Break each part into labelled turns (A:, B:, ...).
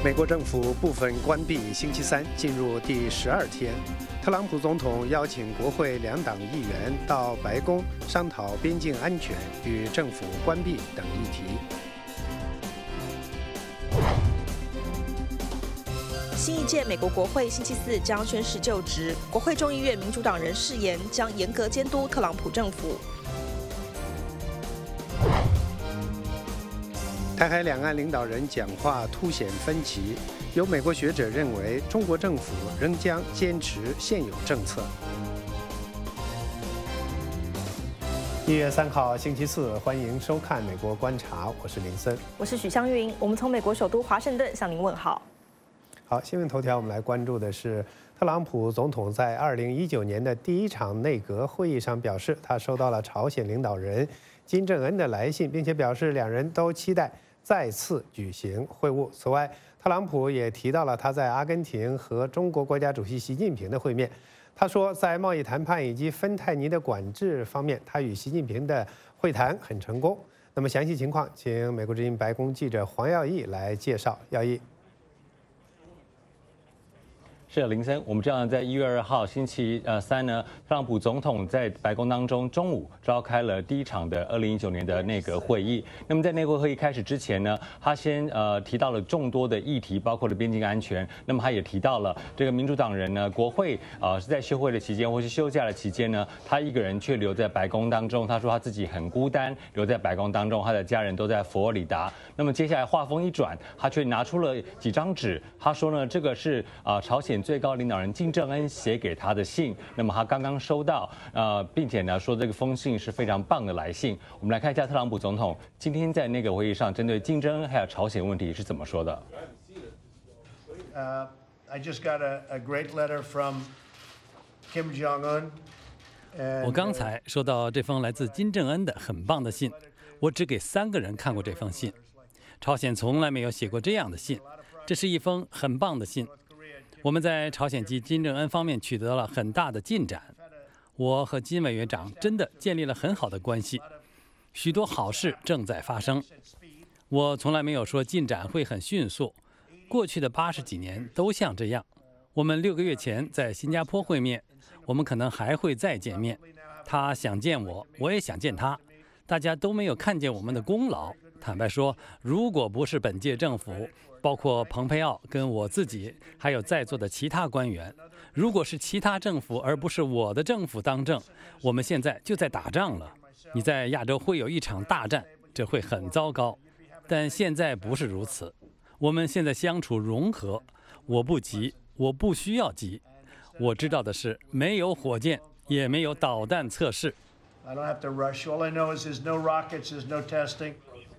A: 美国政府部分关闭，星期三进入第12天。特朗普总统邀请国会两党议员到白宫商讨边境安全与政府关闭等议题。
B: 新一届美国国会星期四将宣誓就职，国会众议院民主党人誓言将严格监督特朗普政府。
A: 台海两岸领导人讲话凸显分歧，有美国学者认为，中国政府仍将坚持现有政策。1月3号星期四，欢迎收看《美国观察》，我是林森，
B: 我是许湘云，我们从美国首都华盛顿向您问好。
A: 好，新闻头条，我们来关注的是，特朗普总统在2019年的第一场内阁会议上表示，他收到了朝鲜领导人金正恩的来信，并且表示两人都期待再次举行会晤。此外，特朗普也提到了他在阿根廷和中国国家主席习近平的会面。他说，在贸易谈判以及芬太尼的管制方面，他与习近平的会谈很成功。那么详细情况，请美国之音白宫记者黄耀义来介绍。耀义。
C: 是的，林森，我们知道在1月2号星期三呢，特朗普总统在白宫当中中午召开了第一场的2019年的内阁会议。那么在内阁会议开始之前呢，他先提到了众多的议题，包括了边境安全。那么他也提到了这个民主党人呢，国会是在休会的期间或是休假的期间呢，他一个人却留在白宫当中。他说他自己很孤单，留在白宫当中，他的家人都在佛罗里达。那么接下来话锋一转，他却拿出了几张纸，他说呢，这个是朝鲜最高领导人金正恩写给他的信，那么他刚刚收到，并且呢说这个封信是非常棒的来信。我们来看一下特朗普总统今天在那个会议上针对金正恩还有朝鲜问题是怎么说的。
D: I just got a great letter from Kim Jong-un.
E: 我刚才收到这封来自金正恩的很棒的信，我只给3个人看过这封信。朝鲜从来没有写过这样的信，这是一封很棒的信。我们在朝鲜及金正恩方面取得了很大的进展，我和金委员长真的建立了很好的关系，许多好事正在发生。我从来没有说进展会很迅速，过去的80几年都像这样。我们6个月前在新加坡会面，我们可能还会再见面。他想见我，我也想见他，大家都没有看见我们的功劳。坦白说，如果不是本届政府，包括蓬佩奥跟我自己，还有在座的其他官员，如果是其他政府而不是我的政府当政，我们现在就在打仗了。你在亚洲会有一场大战，这会很糟糕。但现在不是如此，我们现在相处融合，我不急，我不需要急。我知道的是，没有火箭，也没有导弹测试。
D: I don't have to rush. All I know is there's no rockets, there's no testing.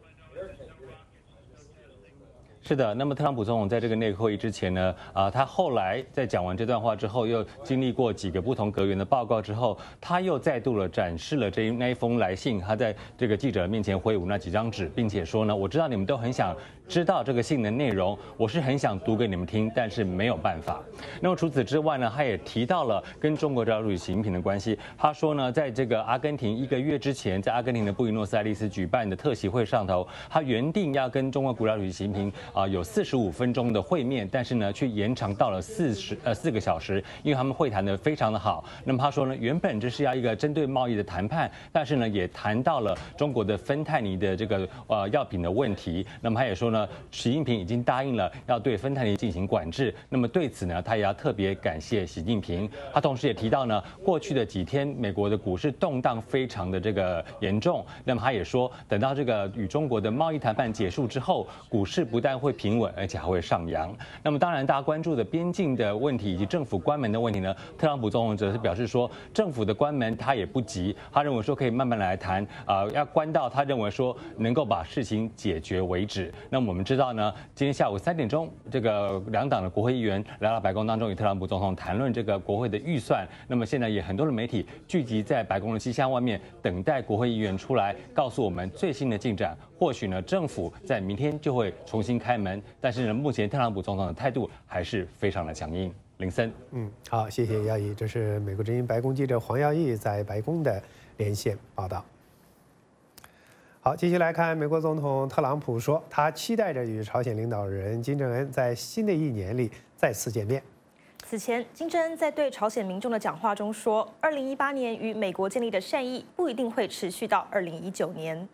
C: 是的，那么特朗普总统在这个内阁会议之前呢，他后来在讲完这段话之后，又经历过几个不同阁员的报告之后，他又再度了展示了那一封来信，他在这个记者面前挥舞那几张纸，并且说呢，我知道你们都很想知道这个信的内容，我是很想读给你们听，但是没有办法。那么除此之外呢，他也提到了跟中国主席习近平的关系。他说呢，在这个阿根廷1个月之前，在阿根廷的布宜诺斯艾利斯举办的特席会上头，他原定要跟中国国家主席习近平有45分钟的会面，但是呢，却延长到了4个小时，因为他们会谈得非常的好。那么他说呢，原本这是要一个针对贸易的谈判，但是呢，也谈到了中国的芬太尼的这个药品的问题。那么他也说呢，习近平已经答应了要对芬太尼进行管制。那么对此呢，他也要特别感谢习近平。他同时也提到呢，过去的几天美国的股市动荡非常的这个严重。那么他也说，等到这个与中国的贸易谈判结束之后，股市不但会平稳，而且还会上扬。那么当然，大家关注的边境的问题以及政府关门的问题呢，特朗普总统则是表示说，政府的关门他也不急，他认为说可以慢慢来谈，要关到他认为说能够把事情解决为止。那么我们知道呢，今天下午3点钟，这个两党的国会议员来到白宫当中，与特朗普总统谈论这个国会的预算。那么现在也很多的媒体聚集在白宫的西厢外面，等待国会议员出来告诉我们最新的进展。或许呢，政府在明天就会重新开门，但是呢，目前特朗普总统的态度还是非常的强硬。林森，
A: 好，谢谢耀义，这是美国之音白宫记者黄耀义在白宫的连线报道。好。 好，继续来看，美国总统特朗普说，他期待着与朝鲜领导人金正恩在新的一年里再次见面。
B: 此前，金正恩在对朝鲜民众的讲话中说，2018年与美国建立的善意不一定会持续到2019年。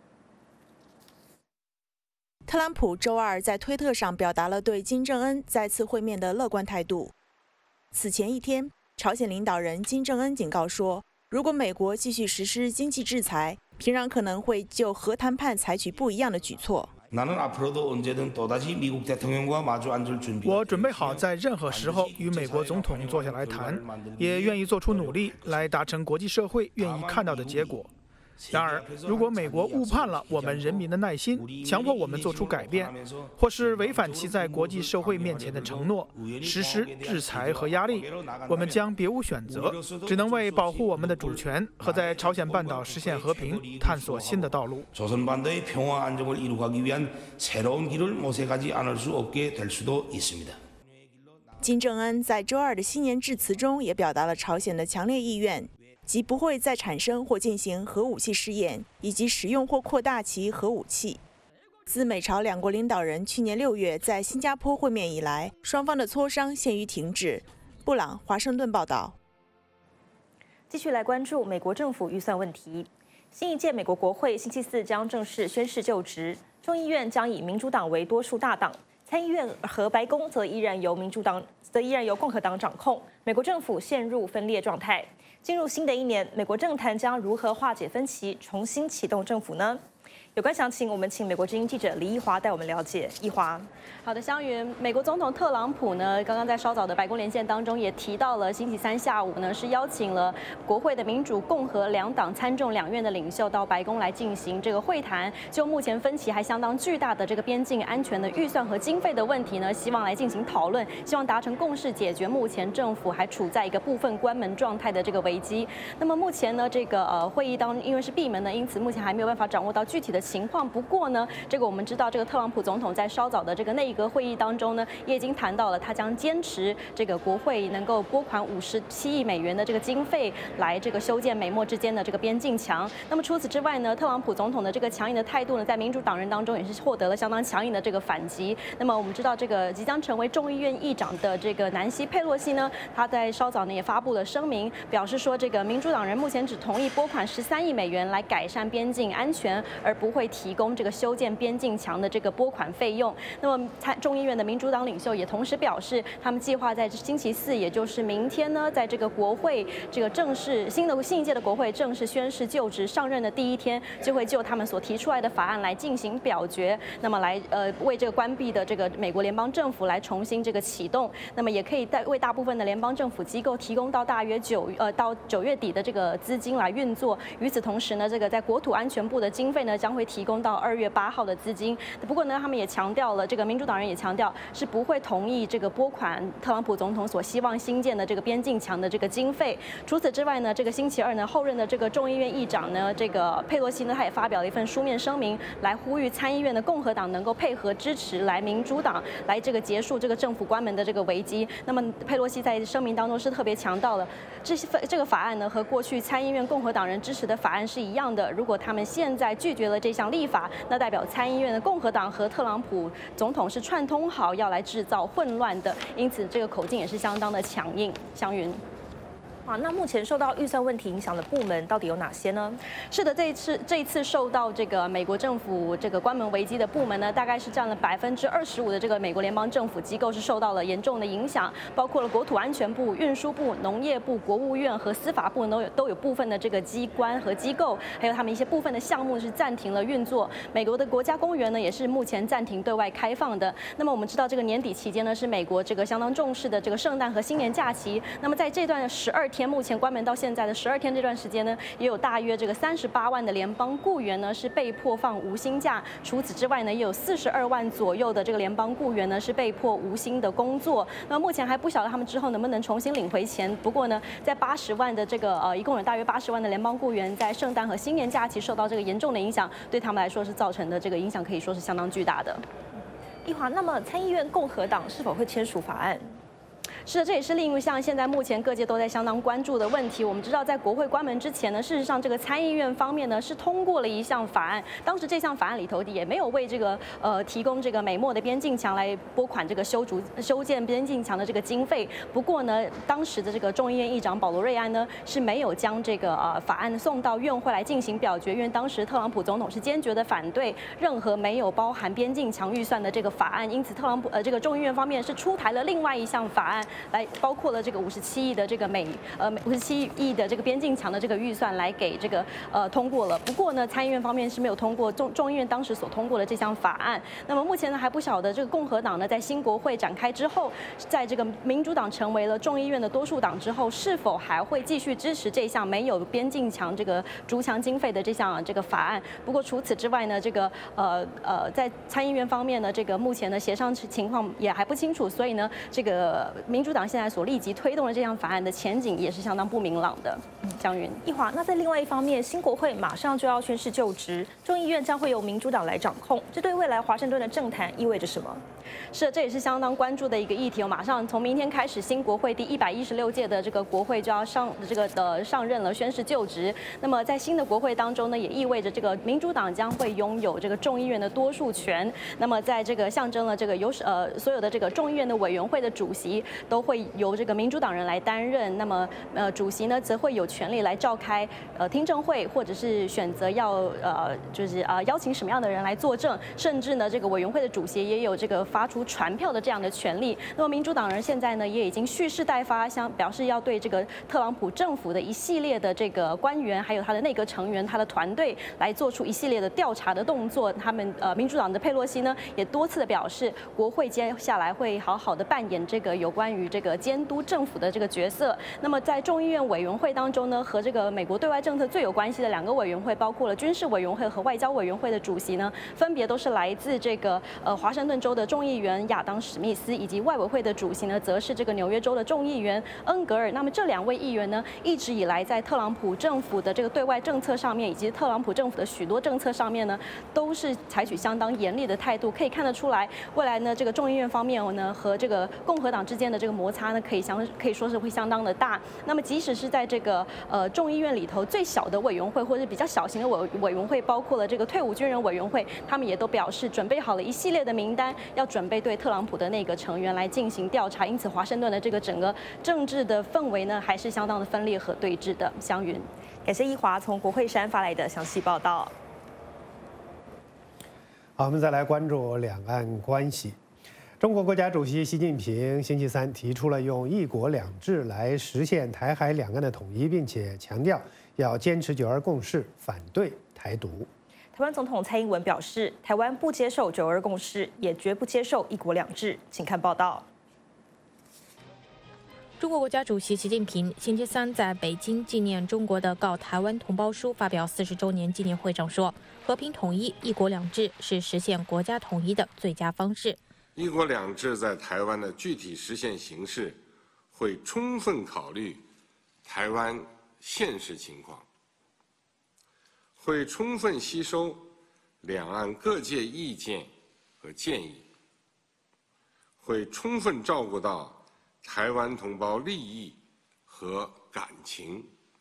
F: 特朗普周二在推特上表达了对金正恩再次会面的乐观态度。此前一天，朝鲜领导人金正恩警告说，如果美国继续实施经济制裁，平壤可能会就核谈判采取不一样的举措。
G: 我准备好在任何时候与美国总统坐下来谈，也愿意做出努力来达成国际社会愿意看到的结果。然而，如果美国误判了我们人民的耐心，强迫我们做出改变，或是违反其在国际社会面前的承诺，实施制裁和压力，我们将别无选择，只能为保護我们的主权和在朝鲜半岛实现和平探索新的道路。
F: 金正恩在周二的新年致辞中也表达了朝鲜的强烈意愿，即不会再产生或进行核武器试验，以及使用或扩大其核武器。自美朝两国领导人去年6月在新加坡会面以来，双方的磋商陷于停滞。布朗，华盛顿报道。
B: 继续来关注美国政府预算问题。新一届美国国会星期四将正式宣誓就职，众议院将以民主党为多数大党，参议院和白宫则依然由共和党掌控。美国政府陷入分裂状态。进入新的一年，美国政坛将如何化解分歧，重新启动政府呢？有关详情，我们请美国之音记者李一华带我们了解。一华，
H: 好的，湘云，美国总统特朗普呢，刚刚在稍早的白宫连线当中也提到了，星期三下午呢是邀请了国会的民主、共和两党参众两院的领袖到白宫来进行这个会谈，就目前分歧还相当巨大的这个边境安全的预算和经费的问题呢，希望来进行讨论，希望达成共识，解决目前政府还处在一个部分关门状态的这个危机。那么目前呢，这个会议因为是闭门的，因此目前还没有办法掌握到具体的情况。不过呢，这个我们知道，这个特朗普总统在稍早的这个内阁会议当中呢，也已经谈到了他将坚持这个国会能够拨款57亿美元的这个经费来这个修建美墨之间的这个边境墙。那么除此之外呢，特朗普总统的这个强硬的态度呢，在民主党人当中也是获得了相当强硬的这个反击。那么我们知道，这个即将成为众议院议长的这个南希·佩洛西呢，他在稍早呢也发布了声明，表示说，这个民主党人目前只同意拨款13亿美元来改善边境安全，而不会提供这个修建边境墙的这个拨款费用。那么众议院的民主党领袖也同时表示，他们计划在星期四，也就是明天呢，在这个国会这个新一届的国会正式宣誓就职上任的第一天，就会就他们所提出来的法案来进行表决，那么来为这个关闭的这个美国联邦政府来重新这个启动，那么也可以为大部分的联邦政府机构提供到大约到9月底的这个资金来运作。与此同时呢，这个在国土安全部的经费呢，将会提供到2月8号的资金。不过呢，他们也强调了，这个民主党人也强调是不会同意这个拨款特朗普总统所希望新建的这个边境墙的这个经费。除此之外呢，这个星期二呢，后任的这个众议院议长呢，这个佩洛西呢，他也发表了一份书面声明，来呼吁参议院的共和党能够配合支持来民主党来这个结束这个政府关门的这个危机。那么佩洛西在声明当中是特别强调了，这个法案呢和过去参议院共和党人支持的法案是一样的。如果他们现在拒绝了这项立法，那代表参议院的共和党和特朗普总统是串通好要来制造混乱的，因此这个口径也是相当的强硬。湘云。
B: 那目前受到预算问题影响的部门到底有哪些呢？
H: 是的，这一次受到这个美国政府这个关门危机的部门呢，大概是占了25%的这个美国联邦政府机构是受到了严重的影响，包括了国土安全部、运输部、农业部、国务院和司法部都有部分的这个机关和机构，还有他们一些部分的项目是暂停了运作。美国的国家公园呢，也是目前暂停对外开放的。那么我们知道，这个年底期间呢，是美国这个相当重视的这个圣诞和新年假期。那么在这段12天，目前关门到现在的12天这段时间呢，也有大约这个38万的联邦雇员呢是被迫放无薪假。除此之外呢，也有42万左右的这个联邦雇员呢是被迫无薪的工作。那目前还不晓得他们之后能不能重新领回钱。不过呢，在80万的这个一共有大约80万的联邦雇员在圣诞和新年假期受到这个严重的影响，对他们来说是造成的这个影响可以说是相当巨大的。
B: 一华，那么参议院共和党是否会签署法案？
H: 是的，这也是另一项现在目前各界都在相当关注的问题。我们知道，在国会关门之前呢，事实上这个参议院方面呢是通过了一项法案，当时这项法案里头也没有为这个提供这个美墨的边境墙来拨款这个修建边境墙的这个经费。不过呢，当时的这个众议院议长保罗瑞安呢是没有将这个法案送到院会来进行表决，因为当时特朗普总统是坚决的反对任何没有包含边境墙预算的这个法案，因此这个众议院方面是出台了另外一项法案，来包括了这个57亿的这个57亿的这个边境墙的这个预算来给这个通过了。不过呢，参议院方面是没有通过众议院当时所通过的这项法案。那么目前呢还不晓得这个共和党呢在新国会展开之后，在这个民主党成为了众议院的多数党之后，是否还会继续支持这项没有边境墙这个筑墙经费的这项这个法案？不过除此之外呢，这个在参议院方面呢，这个目前的协商情况也还不清楚，所以呢，这个民主党现在所立即推动的这项法案的前景也是相当不明朗的。江云，
B: 一华，那在另外一方面，新国会马上就要宣誓就职，众议院将会由民主党来掌控，这对未来华盛顿的政坛意味着什么？
H: 是，这也是相当关注的一个议题。马上从明天开始，新国会第116届的这个国会就要上任了，宣誓就职。那么在新的国会当中呢，也意味着这个民主党将会拥有这个众议院的多数权。那么在这个象征了这个所有的这个众议院的委员会的主席都会由这个民主党人来担任。那么主席呢，则会有权利来召开听证会，或者是选择要邀请什么样的人来作证，甚至呢，这个委员会的主席也有这个发出传票的这样的权利。那么民主党人现在呢，也已经蓄势待发，表示要对这个特朗普政府的一系列的这个官员，还有他的内阁成员、他的团队来做出一系列的调查的动作。他们民主党的佩洛西呢，也多次的表示，国会接下来会好好的扮演这个有关于这个监督政府的这个角色。那么在众议院委员会当中呢，和这个美国对外政策最有关系的2个委员会，包括了军事委员会和外交委员会的主席呢，分别都是来自这个华盛顿州的众议员亚当·史密斯，以及外委会的主席呢，则是这个纽约州的众议员恩格尔。那么这2位议员呢，一直以来在特朗普政府的这个对外政策上面，以及特朗普政府的许多政策上面呢，都是采取相当严厉的态度。可以看得出来，未来呢，这个众议院方面呢，和这个共和党之间的这个摩擦呢，可以说是会相当的大。那么即使是在这个众议院里头最小的委员会，或者比较小型的委员会，包括了这个退伍军人委员会，他们也都表示准备好了一系列的名单，要准备对特朗普的内阁成员来进行调查。因此，华盛顿的这个整个政治的氛围呢，还是相当的分裂和对峙的。湘云，
B: 感谢一华从国会山发来的详细报道。
A: 好，我们再来关注两岸关系。中国国家主席习近平星期三提出了用“一国两制”来实现台海两岸的统一，并且强调要坚持九二共识，反对台独。
B: 台湾总统蔡英文表示，台湾不接受九二共识，也绝不接受一国两制。请看报道。
I: 中国国家主席习近平星期三在北京纪念中国的告台湾同胞书发表40周年纪念会上说，和平统一、一国两制是实现国家统一的最佳方式。
J: 一国两制在台湾的具体实现形式，会充分考虑台湾现实情况，会充分吸收两岸各界意见和建议，会充分照顾到台湾同胞利益和感情，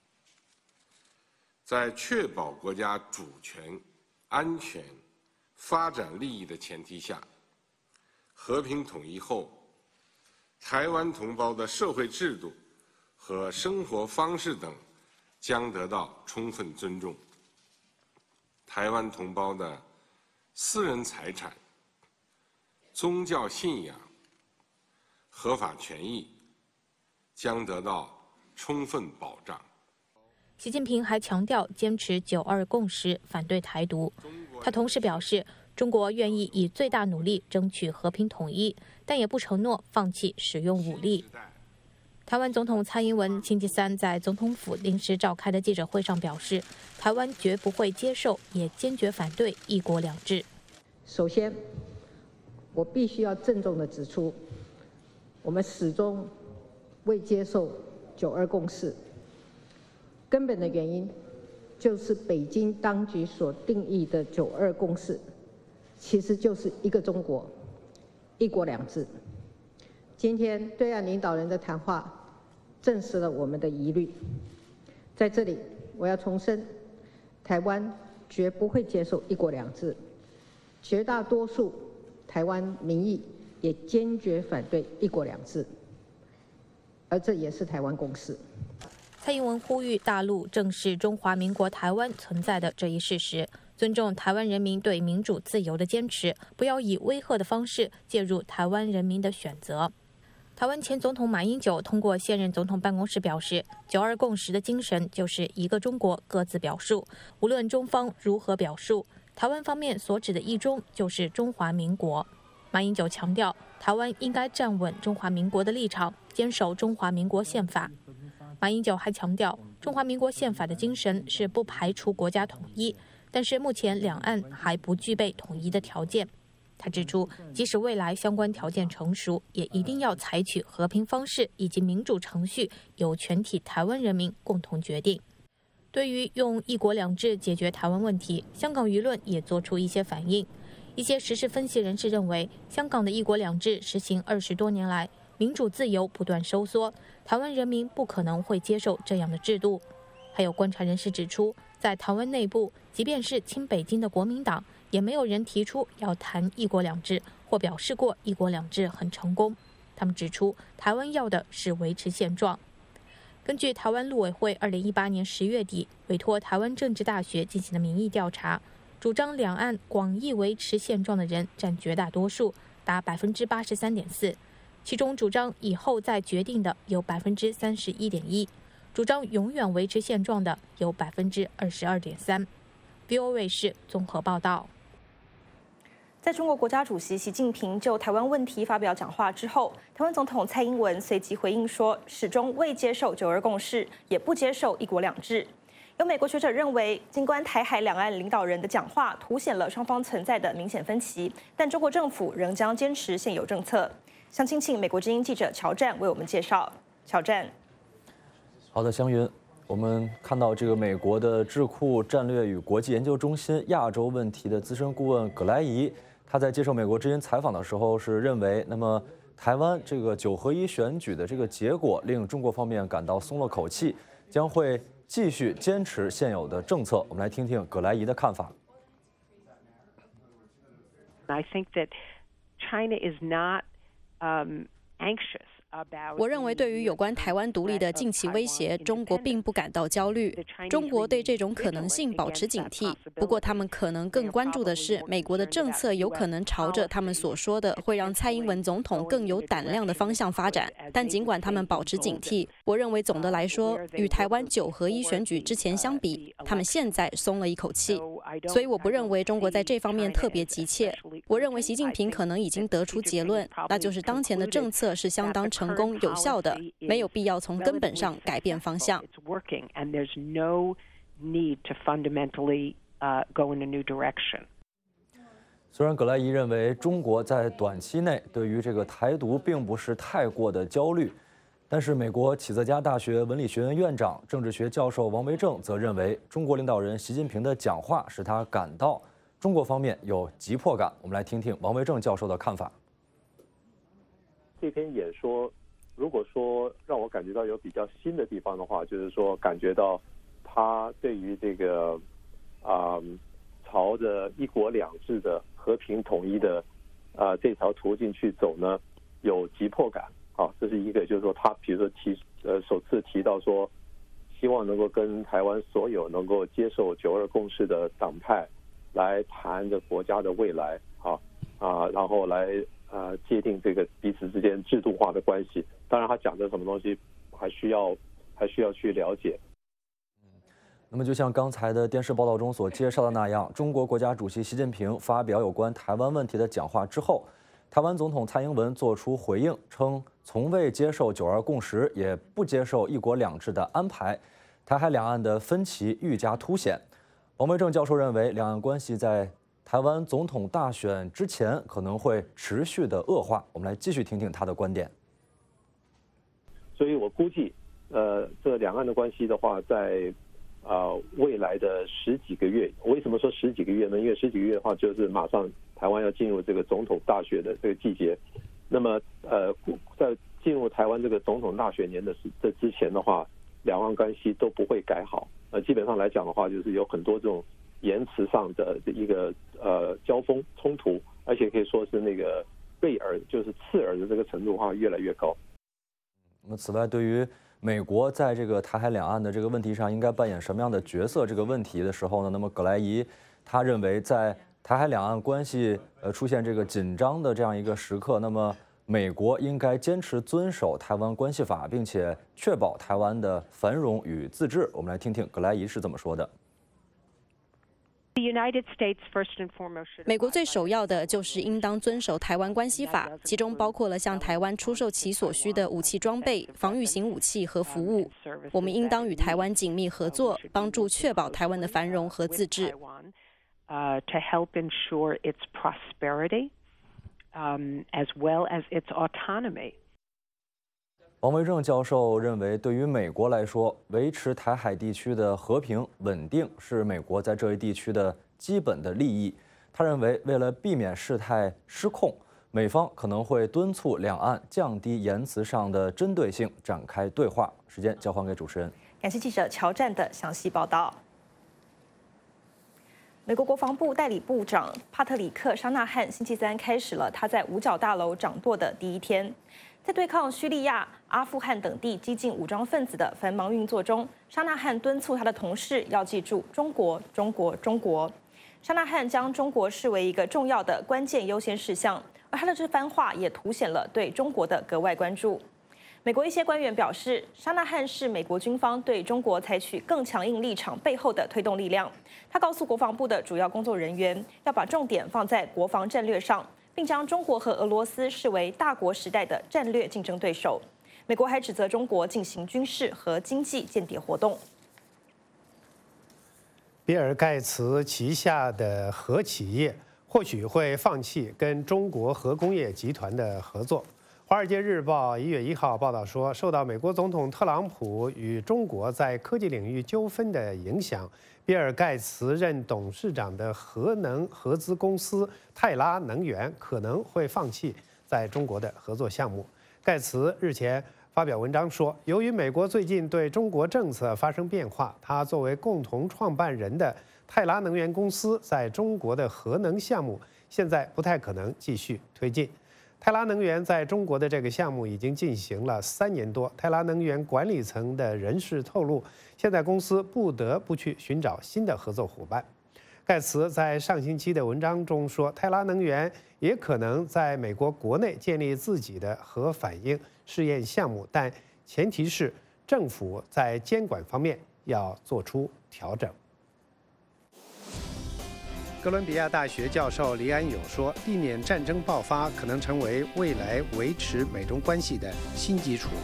J: 在确保国家主权、安全、发展利益的前提下，和平统一后，台湾同胞的社会制度和生活方式等将得到充分尊重。台湾同胞的私人财产、宗教信仰、合法权益将得到充分保障。
I: 习近平还强调坚持九二共识，反对台独。他同时表示，中国愿意以最大努力争取和平统一，但也不承诺放弃使用武力。台湾总统蔡英文星期三在总统府临时召开的记者会上表示，台湾绝不会接受，也坚决反对一国两制。
K: 首先，我必须要郑重地指出，我们始终未接受九二共识，根本的原因就是北京当局所定义的九二共识，其实就是一个中国、一国两制。 今天对岸领导人的谈话证实了我们的疑虑。在这里，我要重申，台湾绝不会接受一国两制，绝大多数台湾民意也坚决反对一国两制，而这也是台湾共识。
I: 蔡英文呼吁大陆正视中华民国台湾存在的这一事实，尊重台湾人民对民主自由的坚持，不要以威吓的方式介入台湾人民的选择。台湾前总统马英九通过现任总统办公室表示，“9·2共识”的精神就是一个中国各自表述，无论中方如何表述，台湾方面所指的一中就是中华民国。马英九强调，台湾应该站稳中华民国的立场，坚守中华民国宪法。马英九还强调，中华民国宪法的精神是不排除国家统一，但是目前两岸还不具备统一的条件。他指出，即使未来相关条件成熟，也一定要采取和平方式以及民主程序，由全体台湾人民共同决定。对于用一国两制解决台湾问题，香港舆论也做出一些反应。一些时事分析人士认为，香港的一国两制实行20多年来，民主自由不断收缩，台湾人民不可能会接受这样的制度。还有观察人士指出，在台湾内部，即便是亲北京的国民党，也没有人提出要谈一国两制，或表示过一国两制很成功。他们指出，台湾要的是维持现状。根据台湾陆委会2018年10月底委托台湾政治大学进行的民意调查，主张两岸广义维持现状的人占绝大多数，达83.4%，其中主张以后再决定的有31.1%，主张永远维持现状的有22.3%。VOA 是综合报道。
B: 在中国国家主席习近平就台湾问题发表讲话之后，台湾总统蔡英文随即回应说，始终未接受9·2共识，也不接受一国两制。有美国学者认为，尽管台海两岸领导人的讲话凸显了双方存在的明显分歧，但中国政府仍将坚持现有政策。详情请美国之音记者乔战为我们介绍。乔战，
L: 好的，湘云。我们看到这个美国的智库战略与国际研究中心亚洲问题的资深顾问葛莱仪，他在接受美国之音采访的时候是认为，那么台湾这个9合1选举的这个结果令中国方面感到松了口气，将会继续坚持现有的政策。我们来听听葛莱仪的看法。
M: I think that China is not anxious.
N: 我认为，对于有关台湾独立的近期威胁，中国并不感到焦虑。中国对这种可能性保持警惕，不过他们可能更关注的是，美国的政策有可能朝着他们所说的会让蔡英文总统更有胆量的方向发展。但尽管他们保持警惕，我认为总的来说，与台湾9合1选举之前相比，他们现在松了一口气。所以我不认为中国在这方面特别急切。我认为习近平可能已经得出结论，那就是当前的政策是相当成功有效的，没有必要从根本上改变方向。
L: 虽然葛莱仪认为中国在短期内对于这个台独并不是太过的焦虑，但是美国启泽家大学文理学院院长、政治学教授王维正则认为，中国领导人习近平的讲话使他感到中国方面有急迫感。我们来听听王维正教授的看法。
O: 这篇演说，如果说让我感觉到有比较新的地方的话，就是说感觉到他对于这个朝着一国两制的和平统一的这条途径去走呢，有急迫感。这是一个，就是说他比如说首次提到说，希望能够跟台湾所有能够接受9·2共识的党派来谈着国家的未来然后来界定这个彼此之间制度化的关系。当然他讲的什么东西还需要去了解。
L: 那么就像刚才的电视报道中所介绍的那样，中国国家主席习近平发表有关台湾问题的讲话之后，台湾总统蔡英文作出回应，称从未接受9·2共识，也不接受一国两制的安排，台海两岸的分歧愈加凸显。王维正教授认为，两岸关系在台湾总统大选之前可能会持续的恶化。我们来继续听听他的观点。
O: 所以我估计，这两岸的关系的话，在未来的10几个月，为什么说10几个月呢？因为10几个月的话，就是马上台湾要进入这个总统大选的这个季节。 那么在进入台湾这个总统大选年的这之前的话，两岸关系都不会改好。基本上来讲的话，就是有很多这种言辞上的一个交锋冲突，而且可以说是那个锐耳就是刺耳的这个程度的话越来越高。
L: 那么此外，对于美国在这个台海两岸的这个问题上应该扮演什么样的角色这个问题的时候呢，那么葛莱仪他认为在台海两岸关系出现这个紧张的这样一个时刻，那么美国应该坚持遵守台湾关系法，并且确保台湾的繁荣与自治。我们来听听葛莱仪是怎么说的。
N: 美国最首要的就是应当遵守台湾关系法，其中包括了向台湾出售其所需的武器装备、防御型武器和服务。我们应当与台湾紧密合作，帮助确保台湾的繁荣和自治。
M: To help ensure its prosperity, as well as its autonomy.
L: 王维正教授认为，对于美国来说，维持台海地区的和平稳定是美国在这一地区的基本的利益。他认为，为了避免事态失控，美方可能会敦促两岸降低言辞上的针对性，展开对话。时间交还给主持人。
B: 感谢记者乔战的详细报道。美国国防部代理部长帕特里克·沙纳汉星期三开始了他在五角大楼掌舵的第一天。在对抗叙利亚、阿富汗等地激进武装分子的繁忙运作中，沙纳汉敦促他的同事要记住中国、中国、中国。沙纳汉将中国视为一个重要的关键优先事项，而他的这番话也凸显了对中国的格外关注。美国一些官员表示，沙纳汉是美国军方对中国采取更强硬立场背后的推动力量。他告诉国防部的主要工作人员，要把重点放在国防战略上，并将中国和俄罗斯视为大国时代的战略竞争对手。美国还指责中国进行军事和经济间谍活动。
A: 比尔·盖茨旗下的核企业或许会放弃跟中国核工业集团的合作。《华尔街日报》1月1号报道说，受到美国总统特朗普与中国在科技领域纠纷的影响，比尔·盖茨任董事长的核能合资公司泰拉能源可能会放弃在中国的合作项目。盖茨日前发表文章说，由于美国最近对中国政策发生变化，他作为共同创办人的泰拉能源公司在中国的核能项目现在不太可能继续推进。泰拉能源在中国的这个项目已经进行了3年多。泰拉能源管理层的人士透露，现在公司不得不去寻找新的合作伙伴。盖茨在上星期的文章中说，泰拉能源也可能在美国国内建立自己的核反应试验项目，但前提是政府在监管方面要做出调整。哥伦比亚大学教授黎安友说，避免战争爆发可能成为未来维持美中关系的新基础。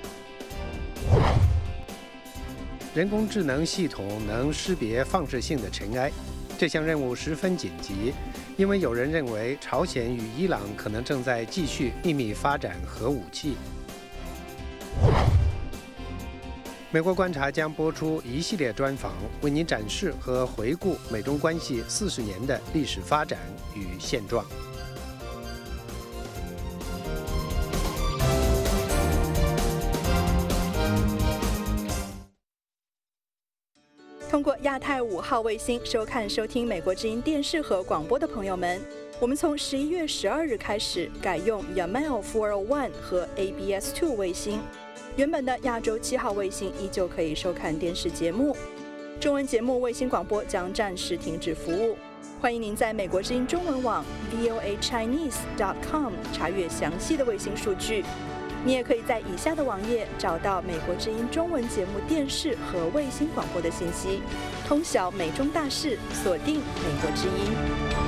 A: 人工智能系统能识别放射性的尘埃，这项任务十分紧急，因为有人认为朝鲜与伊朗可能正在继续秘密发展核武器。美国观察将播出一系列专访，为您展示和回顾美中关系40年的历史发展与现状。
F: 通过亚太5号卫星收看收听美国之音电视和广播的朋友们，我们从11月12日开始改用 Yamal 401和 ABS2 卫星。原本的亚洲7号卫星依旧可以收看电视节目，中文节目卫星广播将暂时停止服务。欢迎您在美国之音中文网 voachinese.com 查阅详细的卫星数据。你也可以在以下的网页找到美国之音中文节目电视和卫星广播的信息。通晓美中大事，锁定美国之音。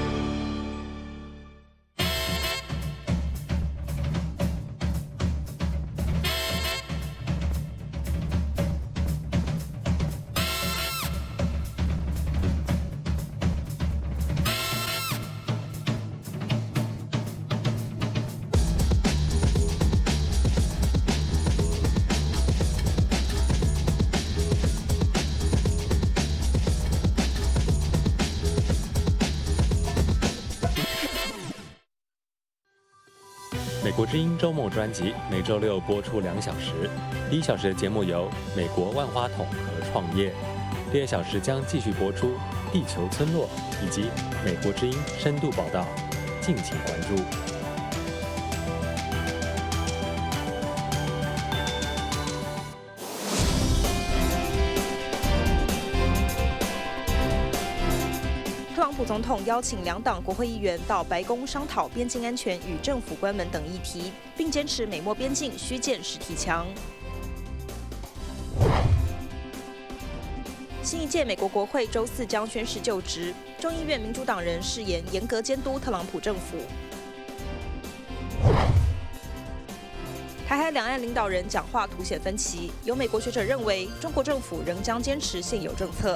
P: 美国之音周末专辑每周六播出2小时，第1小时的节目由美国万花筒和创业，第2小时将继续播出地球村落以及美国之音深度报道，敬请关注。
B: 特朗普总统邀请2党国会议员到白宫商讨边境安全与政府关门等议题，并坚持美墨边境需建实体墙。新一届美国国会周4将宣誓就职，众议院民主党人誓言严格监督特朗普政府。台海两岸领导人讲话凸显分歧，有美国学者认为，中国政府仍将坚持现有政策。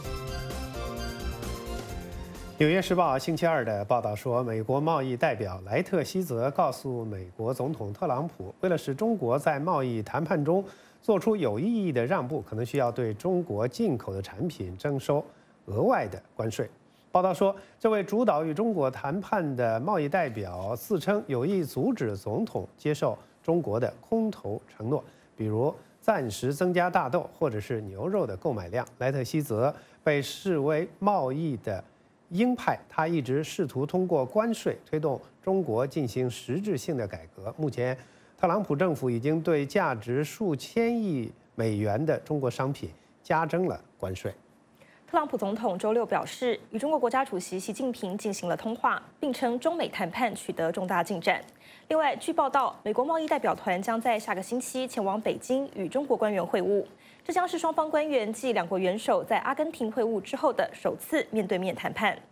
A: 《纽约时报》星期2的报道说，美国贸易代表莱特希泽告诉美国总统特朗普，为了使中国在贸易谈判中做出有意义的让步，可能需要对中国进口的产品征收额外的关税。报道说，这位主导与中国谈判的贸易代表自称有意阻止总统接受中国的空头承诺，比如暂时增加大豆或者是牛肉的购买量。莱特希泽被视为贸易的鹰派，他一直试图通过关税推动中国进行实质性的改革。目前，特朗普政府已经对价值数千亿美元的中国商品加征了关税。
B: 特朗普总统周6表示，与中国国家主席习近平进行了通话，并称中美谈判取得重大进展。另外，据报道，美国贸易代表团将在下个星期前往北京与中国官员会晤。这将是双方官员继2国元首在阿根廷会晤之后的首次面对面谈判。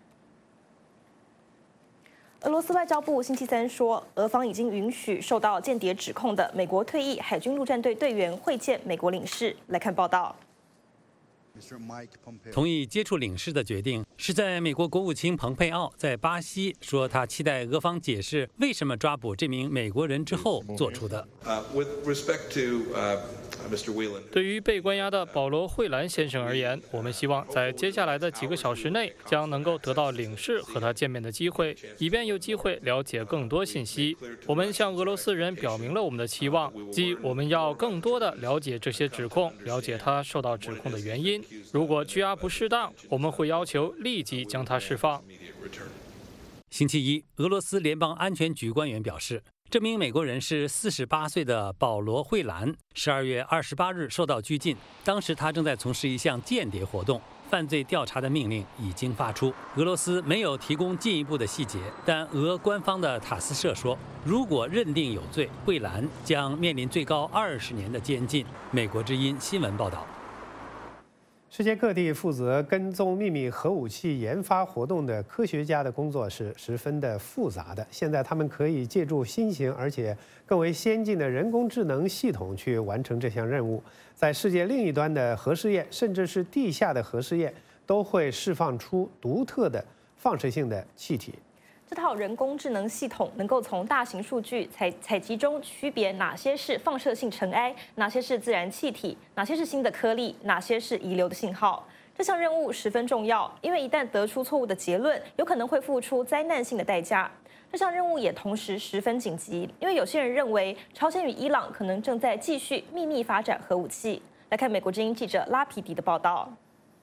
B: 俄罗斯外交部星期3说，俄方已经允许受到间谍指控的美国退役海军陆战队队员会见美国领事。来看报道。
E: 同意接触领事的决定是在美国国务卿蓬佩奥在巴西说他期待俄方解释为什么抓捕这名美国人之后做出的。
Q: 对于被关押的保罗·惠兰先生而言，我们希望在接下来的几个小时内将能够得到领事和他见面的机会，以便有机会了解更多信息。我们向俄罗斯人表明了我们的期望，即我们要更多的了解这些指控，了解他受到指控的原因。如果拘押不适当，我们会要求立即将他释放。
E: 星期一，俄罗斯联邦安全局官员表示，这名美国人是48岁的保罗·惠兰，12月28日受到拘禁，当时他正在从事一项间谍活动。犯罪调查的命令已经发出。俄罗斯没有提供进一步的细节，但俄官方的塔斯社说，如果认定有罪，惠兰将面临最高20年的监禁。美国之音新闻报道。
A: 世界各地负责跟踪秘密核武器研发活动的科学家的工作是十分的复杂的。现在他们可以借助新型而且更为先进的人工智能系统去完成这项任务。在世界另一端的核试验，甚至是地下的核试验，都会释放出独特的放射性的气体。
B: 这套人工智能系统能够从大型数据采集中区别哪些是放射性尘埃，哪些是自然气体，哪些是新的颗粒，哪些是遗留的信号。这项任务十分重要，因为一旦得出错误的结论，有可能会付出灾难性的代价。这项任务也同时十分紧急，因为有些人认为朝鲜与伊朗可能正在继续秘密发展核武器。来看美国之音记者拉皮迪的报道。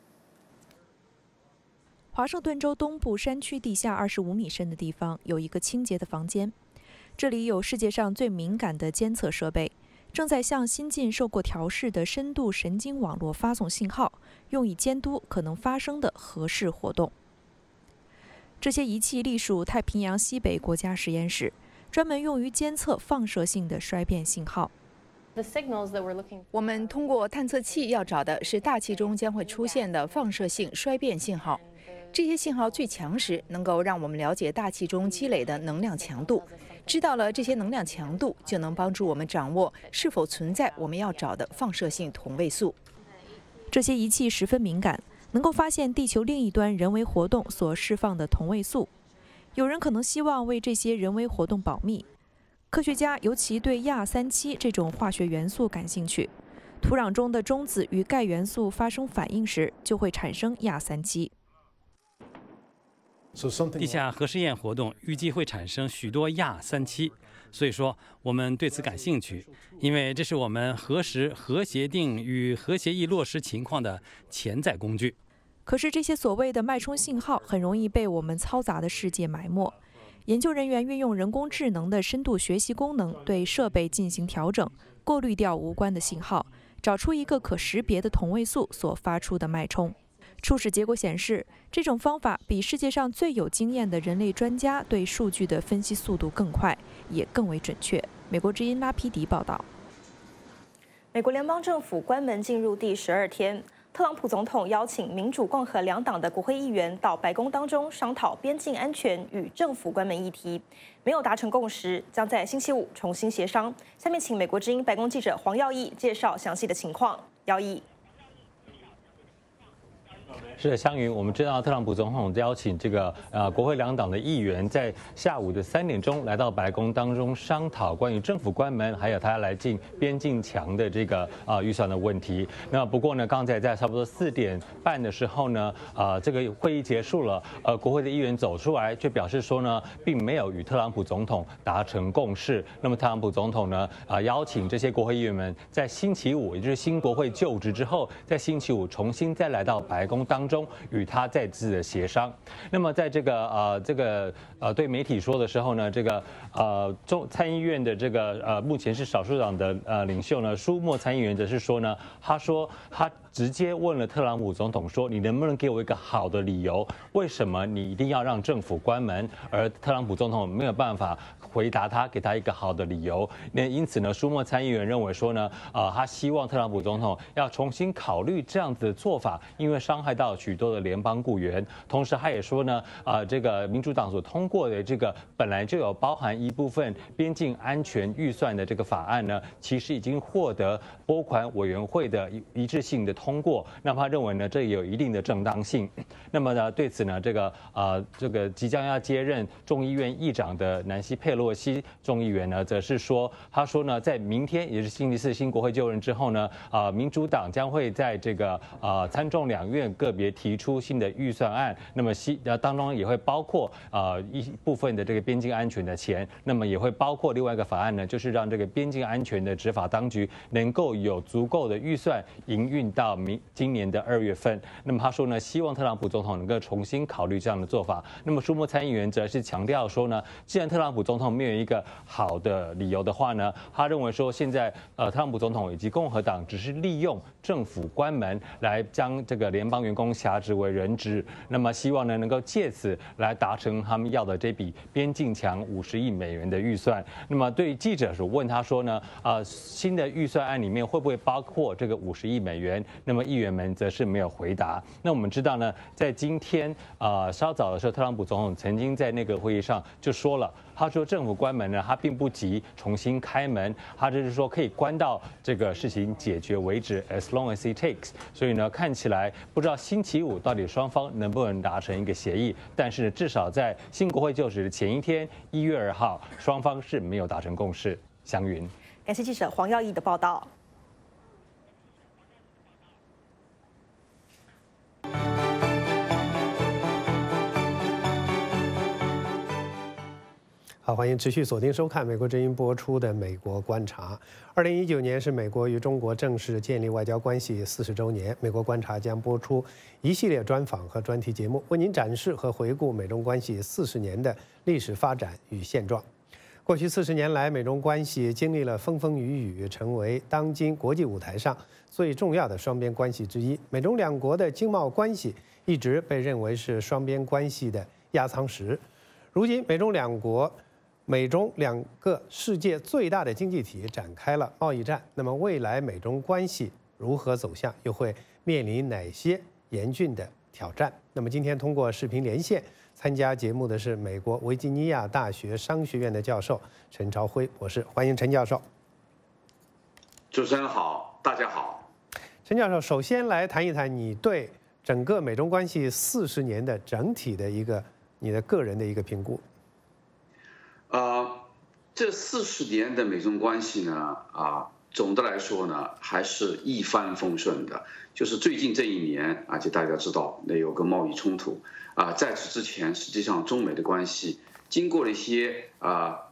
R: 华盛顿州东部山区地下25米深的地方有一个清洁的房间，这里有世界上最敏感的监测设备，正在向新近受过调试的深度神经网络发送信号，用以监督可能发生的核试活动。这些仪器隶属太平洋西北国家实验室，专门用于监测放射性的衰变信号。
S: 我们通过探测器要找的是大气中将会出现的放射性衰变信号。这些信号最强时，能够让我们了解大气中积累的能量强度。知道了这些能量强度，就能帮助我们掌握是否存在我们要找的放射性同位素。
R: 这些仪器十分敏感，能够发现地球另一端人为活动所释放的同位素。有人可能希望为这些人为活动保密。科学家尤其对亚37这种化学元素感兴趣。土壤中的中子与钙元素发生反应时，就会产生亚37。
E: 地下核试验活动预计会产生许多亚37， 所以说，我们对此感兴趣，因为这是我们核实核协定与核协议落实情况的潜在工具。
R: 可是这些所谓的脉冲信号很容易被我们嘈杂的世界埋没。研究人员运用人工智能的深度学习功能，对设备进行调整，过滤掉无关的信号，找出一个可识别的同位素所发出的脉冲。初始结果显示，这种方法比世界上最有经验的人类专家对数据的分析速度更快，也更为准确。美国之音拉皮迪报道。
B: 美国联邦政府关门进入第12天，特朗普总统邀请民主、共和两党的国会议员到白宫当中商讨边境安全与政府关门议题，没有达成共识，将在星期五重新协商。下面请美国之音白宫记者黄耀义介绍详细的情况。耀义。
C: 是的，湘云，我们知道特朗普总统邀请这个国会两党的议员在下午的3点钟来到白宫当中商讨关于政府关门，还有他来进边境墙的这个预算的问题。那不过呢，刚才在差不多4点半的时候呢，这个会议结束了，国会的议员走出来，却表示说呢，并没有与特朗普总统达成共识。那么特朗普总统呢，邀请这些国会议员们在星期五，也就是新国会就职之后，在星期五重新再来到白宫当中与他再次的协商。那么在这个对媒体说的时候呢，这个参议院的这个目前是少数党的领袖呢，舒默参议员则是说呢，他说他直接问了特朗普总统说，你能不能给我一个好的理由，为什么你一定要让政府关门？而特朗普总统没有办法回答他，给他一个好的理由。那因此呢，舒默参议员认为说呢，他希望特朗普总统要重新考虑这样子的做法，因为伤害到许多的联邦雇员。同时，他也说呢，这个民主党所通过的这个本来就有包含一部分边境安全预算的这个法案呢，其实已经获得拨款委员会的一致性的通过。那么他认为呢，这也有一定的正当性。那么呢，对此呢，这个即将要接任众议院议长的南希佩洛西众议员呢，则是说，他说呢，在明天也是星期四新国会就任之后呢，民主党将会在这个参众两院个别提出新的预算案，那么当中也会包括一部分的这个边境安全的钱，那么也会包括另外一个法案呢，就是让这个边境安全的执法当局能够有足够的预算营运到今年的2月份。那么他说呢，希望特朗普总统能够重新考虑这样的做法。那么舒默参议员则是强调说呢，既然特朗普总统没有一个好的理由的话呢，他认为说现在特朗普总统以及共和党只是利用政府关门来将这个联邦员工挟制为人质，那么希望呢能够借此来达成他们要的这笔边境墙50亿美元的预算。那么对记者所问他说呢，新的预算案里面会不会包括这个50亿美元？那么议员们则是没有回答。那我们知道呢，在今天稍早的时候，特朗普总统曾经在那个会议上就说了，他说政府关门呢，他并不急重新开门，他就是说可以关到这个事情解决为止 ，as long as it takes。所以呢，看起来不知道星期五到底双方能不能达成一个协议，但是至少在新国会就职的前一天，1月2号，双方是没有达成共识。湘云，
B: 感谢记者黄耀义的报道。
A: 好，欢迎持续锁定收看美国之音播出的《美国观察》。2019年是美国与中国正式建立外交关系40周年，《美国观察》将播出一系列专访和专题节目，为您展示和回顾美中关系40年的历史发展与现状。过去40年来，美中关系经历了风风雨雨，成为当今国际舞台上最重要的双边关系之一。美中两国的经贸关系一直被认为是双边关系的压舱石。如今，美中两个世界最大的经济体展开了贸易战，那么未来美中关系如何走向，又会面临哪些严峻的挑战？那么今天通过视频连线参加节目的是美国维吉尼亚大学商学院的教授陈朝晖博士，欢迎陈教授。
T: 主持人好，大家好。
A: 陈教授，首先来谈一谈你对整个美中关系40年的整体的你的个人的一个评估。
T: 这40年的美中关系呢，总的来说呢，还是一帆风顺的。就是最近这1年，而且大家知道，有个贸易冲突在此之前，实际上中美的关系经过了一些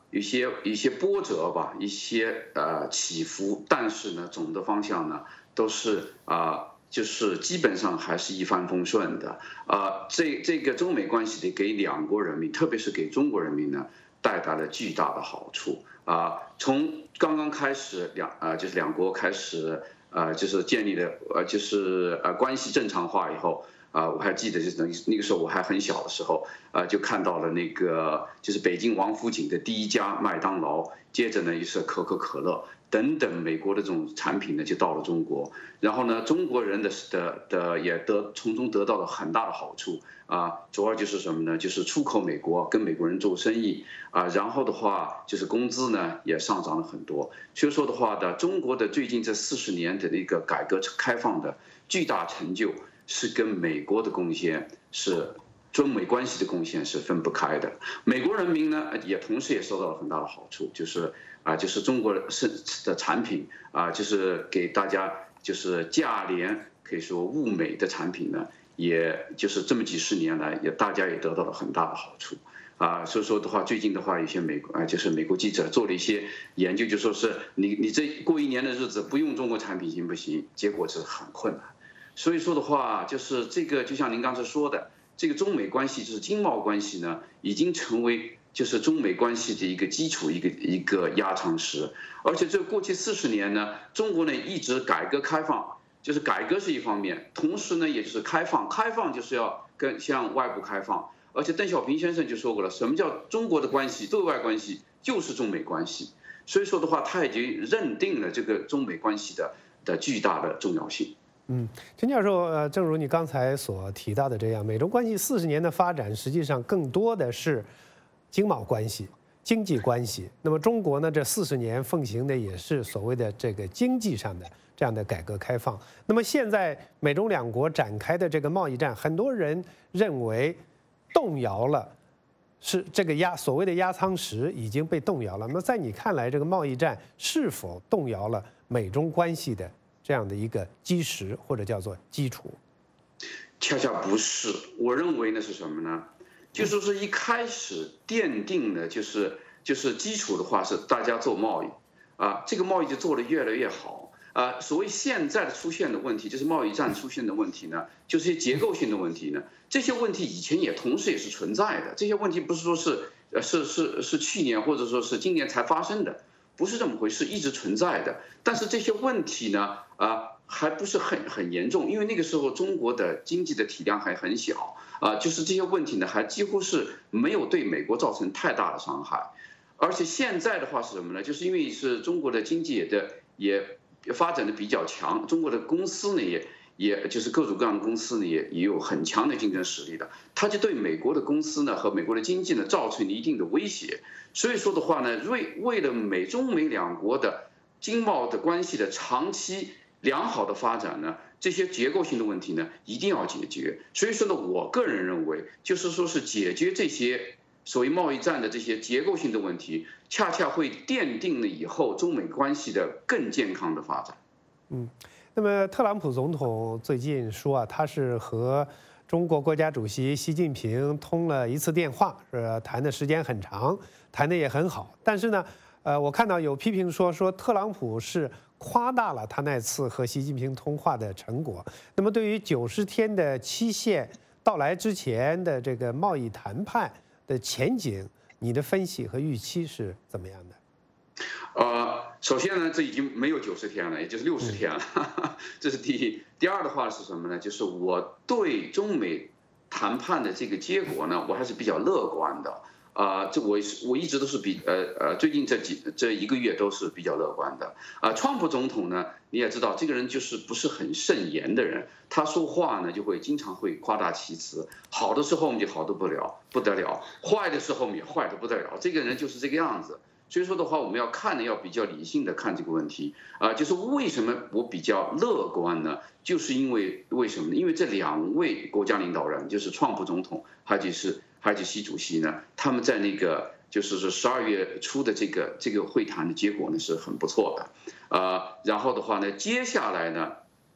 T: 一些波折吧，一些起伏，但是呢，总的方向呢都是就是基本上还是一帆风顺的。这个中美关系给两国人民，特别是给中国人民呢，带来了巨大的好处。从刚刚开始就是两国开始就是建立的就是关系正常化以后。我还记得，就是那个时候我还很小的时候，就看到了那个就是北京王府井的第一家麦当劳，接着呢又是可口可乐等等美国的这种产品呢就到了中国，然后呢中国人也从中得到了很大的好处主要就是什么呢？就是出口美国，跟美国人做生意然后的话就是工资呢也上涨了很多，所以说的话呢，中国的最近这40年的一个改革开放的巨大成就。是跟美国的贡献中美关系的贡献是分不开的。美国人民呢也同时也受到了很大的好处，就是中国的产品就是给大家就是价廉可以说物美的产品呢，也就是这么几十年来大家也得到了很大的好处所以说的话，最近的话有些就是美国记者做了一些研究，就说是你这过1年的日子不用中国产品行不行？结果是很困难。所以说的话，就是这个，就像您刚才说的，这个中美关系就是经贸关系呢，已经成为就是中美关系的一个基础，一个压舱石。而且这过去40年呢，中国呢一直改革开放，就是改革是一方面，同时呢也就是开放就是要向外部开放。而且邓小平先生就说过了，什么叫中国的关系？对外关系就是中美关系。所以说的话，他已经认定了这个中美关系的巨大的重要性。
A: 陈教授，正如你刚才所提到的这样，美中关系40年的发展，实际上更多的是经贸关系、经济关系。那么中国呢，这40年奉行的也是所谓的这个经济上的这样的改革开放。那么现在美中两国展开的这个贸易战，很多人认为动摇了，是这个所谓的压舱石已经被动摇了。那么在你看来，这个贸易战是否动摇了美中关系的这样的一个基石或者叫做基础？
T: 恰恰不是，我认为呢是什么呢？就是说一开始奠定的就是基础的话是大家做贸易这个贸易就做得越来越好所谓现在的出现的问题，就是贸易战出现的问题呢，就是一些结构性的问题呢。这些问题以前同时也是存在的，这些问题不是说是去年或者说是今年才发生的。不是这么回事，一直存在的。但是这些问题呢，还不是很严重，因为那个时候中国的经济的体量还很小就是这些问题呢，还几乎是没有对美国造成太大的伤害。而且现在的话是什么呢？就是因为是中国的经济也发展的比较强，中国的公司呢也就是各种各样的公司呢也有很强的竞争实力的，它就对美国的公司呢和美国的经济呢造成了一定的威胁。所以说的话呢，为了中美两国的经贸的关系的长期良好的发展呢，这些结构性的问题呢一定要解决。所以说呢，我个人认为，就是说是解决这些所谓贸易战的这些结构性的问题，恰恰会奠定了以后中美关系的更健康的发展。
A: 那么特朗普总统最近说他是和中国国家主席习近平通了1次电话，谈的时间很长，谈的也很好。但是呢，我看到有批评说特朗普是夸大了他那次和习近平通话的成果。那么对于90天的期限到来之前的这个贸易谈判的前景，你的分析和预期是怎么样的？
T: 首先呢，这已经没有90天了，也就是60天了，这是第一。第二的话是什么呢？就是我对中美谈判的这个结果呢，我还是比较乐观的。我一直都是最近这1个月都是比较乐观的。川普总统呢，你也知道，这个人就是不是很慎言的人，他说话呢就会经常会夸大其词，好的时候我们就好得不得了，坏的时候我们也坏得不得了，这个人就是这个样子。所以说的话，我们要比较理性的看这个问题就是为什么我比较乐观呢？就是为什么呢？因为这2位国家领导人，就是川普总统还有习主席呢，他们在那个就是说12月初的这个会谈的结果呢是很不错的然后的话呢，接下来呢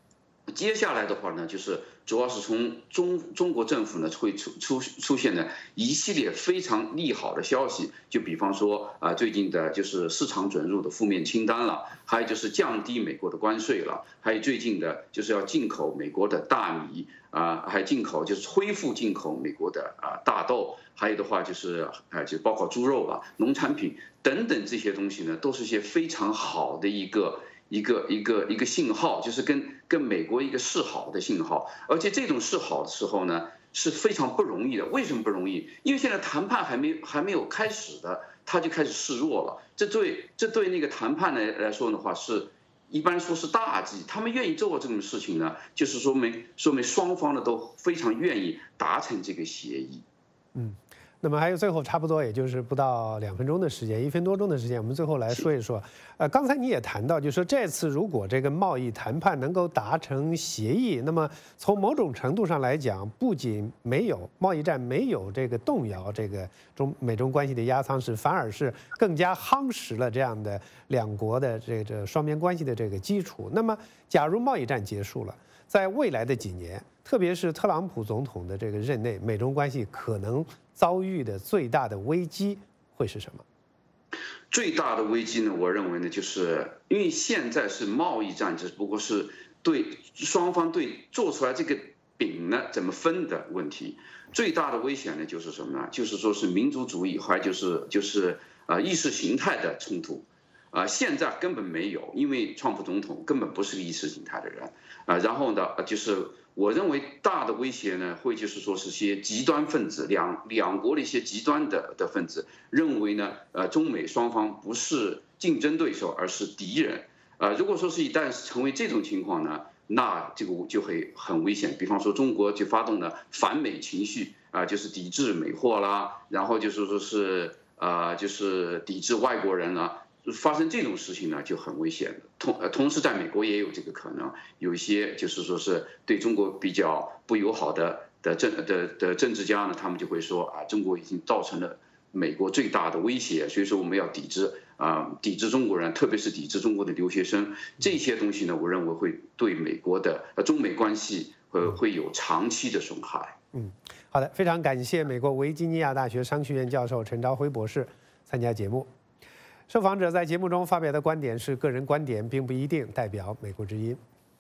T: 接下来的话呢，就是主要是从中国政府呢会出现呢一系列非常利好的消息，就比方说最近的就是市场准入的负面清单了，还有就是降低美国的关税了，还有最近的就是要进口美国的大米还进口就是恢复进口美国的大豆，还有的话就是就包括猪肉吧、农产品等等这些东西呢，都是一些非常好的一个信号，就是跟美国一个示好的信号，而且这种示好的时候呢是非常不容易的。为什么不容易？因为现在谈判还没有开始的，他就开始示弱了。这对那个谈判来说的话，是一般说是大忌。他们愿意做这种事情呢，就是说明双方呢都非常愿意达成这个协议。
A: 那么还有最后差不多也就是不到2分钟的时间，1分多钟的时间，我们最后来说一说。刚才你也谈到，就是说这次如果这个贸易谈判能够达成协议，那么从某种程度上来讲，不仅没有贸易战没有这个动摇这个美中关系的压舱石，反而是更加夯实了这样的两国的这个双边关系的这个基础。那么假如贸易战结束了，在未来的几年，特别是特朗普总统的这个任内，美中关系可能遭遇的最大的危机会是什么？
T: 最大的危机呢，我认为呢，就是因为现在是贸易战，只不过是对双方对做出来这个饼呢怎么分的问题。最大的危险呢就是什么呢？就是说是民族主义，还有就是意识形态的冲突。现在根本没有，因为川普总统根本不是个意识形态的人然后呢，就是我认为大的威胁呢，会就是说是些极端分子，两国的一些极端的分子认为呢，中美双方不是竞争对手，而是敌人。如果说是一旦成为这种情况呢，那这个就会很危险。比方说中国就发动了反美情绪就是抵制美货啦，然后就是说是就是抵制外国人啦。发生这种事情呢，就很危险。同时，在美国也有这个可能，有一些就是说是对中国比较不友好的政治家呢，他们就会说中国已经造成了美国最大的威胁，所以说我们要抵制中国人，特别是抵制中国的留学生。这些东西呢，我认为会对美国的中美关系会有长期的损害。
A: 好的，非常感谢美国维吉尼亚大学商学院教授陈朝辉博士参加节目。受访者在节目中发表的观点是个人观点，并不一定代表美国之音。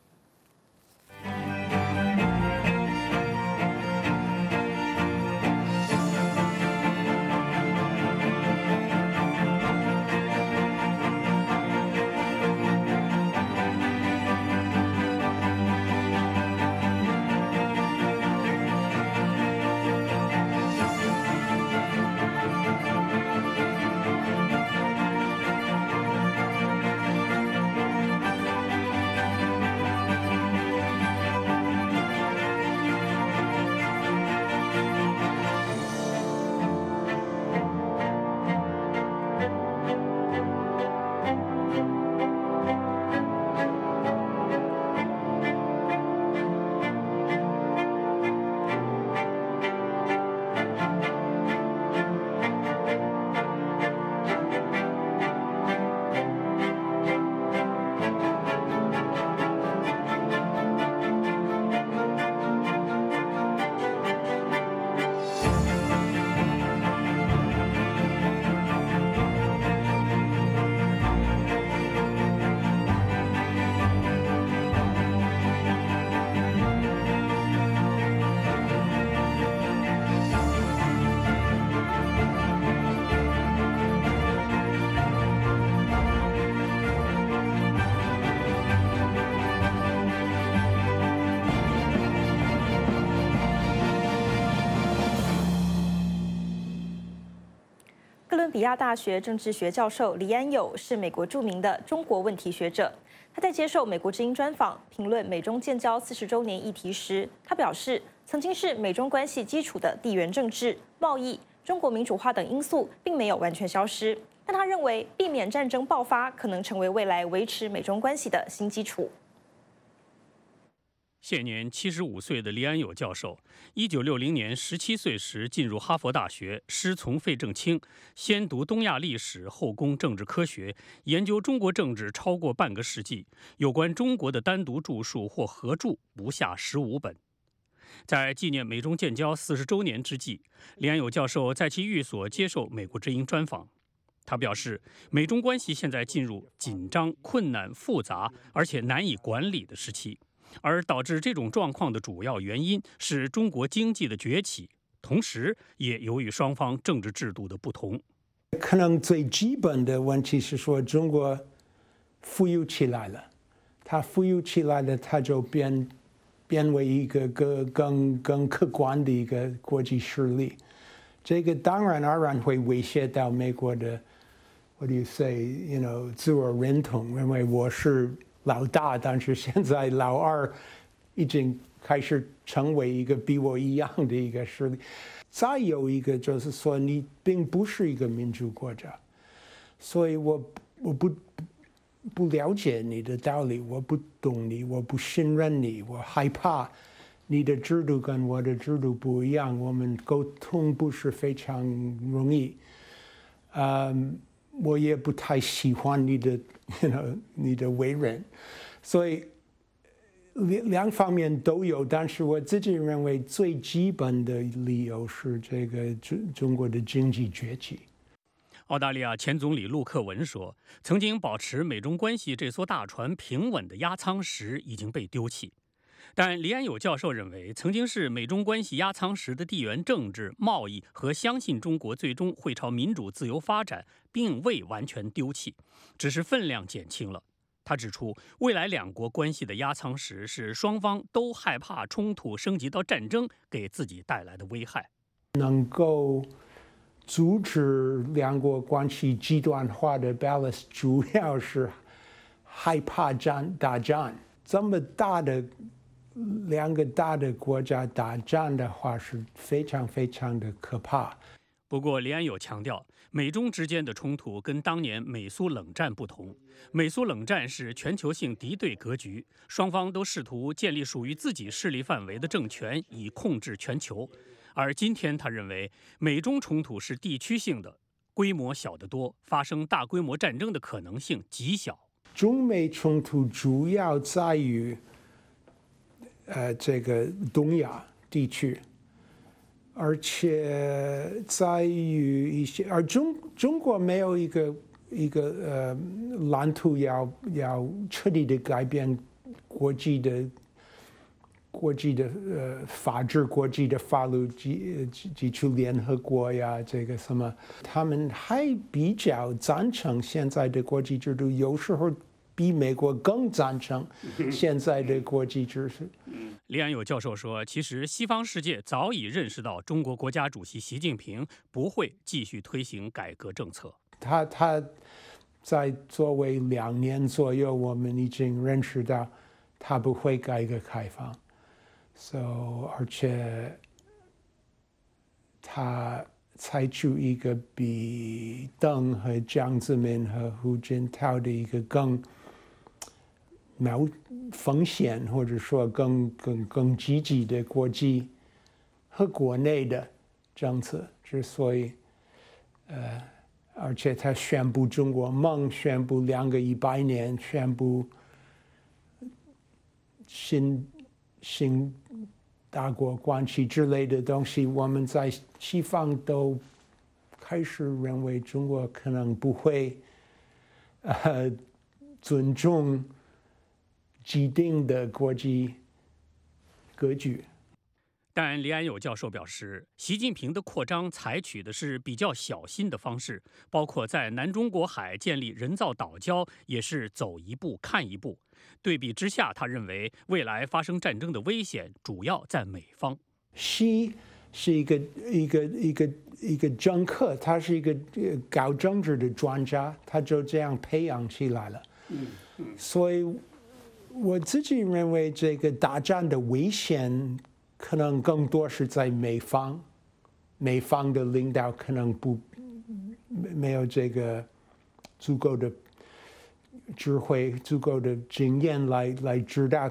B: 哥伦比亚大学政治学教授李安友是美国著名的中国问题学者。他在接受美国之音专访，评论美中建交40周年议题时，他表示，曾经是美中关系基础的地缘政治、贸易、中国民主化等因素并没有完全消失，但他认为避免战争爆发可能成为未来维持美中关系的新基础。
U: 现年75岁的黎安友教授，1960年17岁时进入哈佛大学，师从费正清，先读东亚历史，后攻政治科学，研究中国政治超过半个世纪，有关中国的单独著述或合著不下15本。在纪念美中建交40周年之际，黎安友教授在其寓所接受美国之音专访。他表示，美中关系现在进入紧张、困难、复杂，而且难以管理的时期。而导致这种状况的主要原因是中国经济的崛起，同时也由于双方政治制度的不同。
V: 可能最基本的问题是说，中国富裕起来了，它富裕起来了，它就变为一个更客观的一个国际势力。这个当然而然会威胁到美国的 What do you say? 自我认同，认为我是老大，但是现在老二已经开始成为一个比我一样的一个势力。再有一个就是说，你并不是一个民主国家，所以我不了解你的道理，我不懂你，我不信任你，我害怕你的制度跟我的制度不一样，我们沟通不是非常容易。我也不太喜欢你的为人，所以两方面都有。但是我自己认为最基本的理由是这个中国的经济崛起。
U: 澳大利亚前总理陆克文说，曾经保持美中关系这艘大船平稳的压舱石已经被丢弃。但黎安友教授认为，曾经是美中关系压舱石的地缘政治、贸易和相信中国最终会朝民主自由发展，并未完全丢弃，只是分量减轻了。他指出，未来两国关系的压舱石是双方都害怕冲突升级到战争给自己带来的危害。
V: 能够阻止两国关系极端化的 balance， 主要是害怕打仗。这么大的两个大的国家打仗的话是非常非常的可怕。
U: 不过，黎安友强调，美中之间的冲突跟当年美苏冷战不同。美苏冷战是全球性敌对格局，双方都试图建立属于自己势力范围的政权，以控制全球。而今天，他认为美中冲突是地区性的，规模小得多，发生大规模战争的可能性极小。
V: 中美冲突主要在于这个东亚地区，而且在于一些，而中国没有一个蓝图要彻底的改变国际的法治、国际的法律基础，联合国呀，这个什么，他们还比较赞成现在的国际制度，有时候比美国更赞成现在的国际制度。
U: 黎安友教授说，其实西方世界早已认识到中国国家主席习近平不会继续推行改革政策。
V: 他在作为2年左右，我们已经认识到他不会改革开放。而且他采取一个比邓和江泽民和胡锦涛的一个更风险，或者说更积极的国际和国内的政策。之所以而且他宣布中国梦，宣布2个100年，宣布新大国关系之类的东西，我们在西方都开始认为中国可能不会尊重既定的国际格局。
U: 但黎安友教授表示，习近平的扩张采取的是比较小心的方式，包括在南中国海建立人造岛礁，也是走一步看一步。对比之下，他认为未来发生战争的危险主要在美方。
V: 习是一个政客，他是一个搞政治的专家，他就这样培养起来了。所以我自己认为，这个大战的危险可能更多是在美方，美方的领导可能没有这个足够的智慧、足够的经验来知道他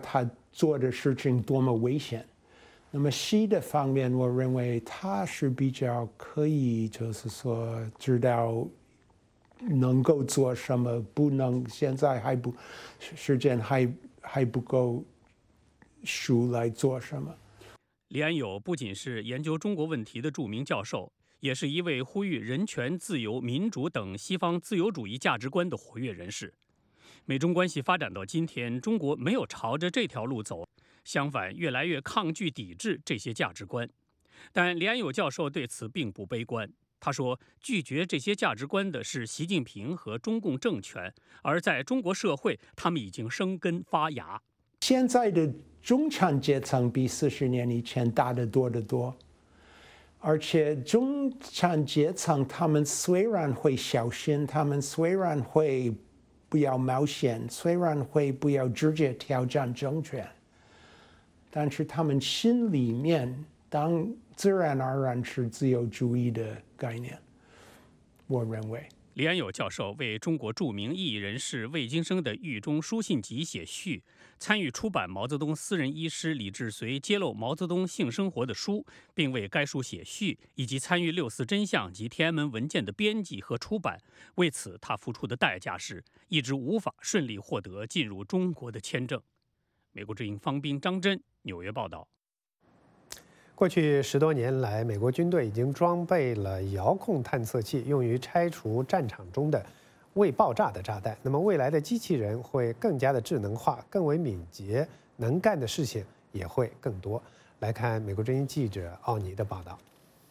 V: 做的事情多么危险。那么西的方面，我认为他是比较可以，就是说知道能够做什么，不能现在时间还不够熟来做什么。
U: 李安友不仅是研究中国问题的著名教授，也是一位呼吁人权、自由、民主等西方自由主义价值观的活跃人士。美中关系发展到今天，中国没有朝着这条路走，相反，越来越抗拒、抵制这些价值观。但李安友教授对此并不悲观。他说，拒绝这些价值观的是习近平和中共政权，而在中国社会，他们已经生根发芽。
V: 现在的中产阶层比40年以前大得多得多，而且中产阶层他们虽然会小心，他们虽然会不要冒险，虽然会不要直接挑战政权，但是他们心里面自然而然是自由主义的概念。我认为
U: 李安友教授为中国著名异议人士魏京生的狱中书信集写序，参与出版毛泽东私人医师李志绥揭露毛泽东性生活的书，并为该书写序，以及参与6·4真相及天安门文件的编辑和出版。为此，他付出的代价是一直无法顺利获得进入中国的签证。美国之音方斌、张真纽约报道。
A: 过去10多年来，美国军队已经装备了遥控探测器，用于拆除战场中的未爆炸的炸弹。那么未来的机器人会更加的智能化，更为敏捷，能干的事情也会更多。来看美国之音记者奥尼的报道。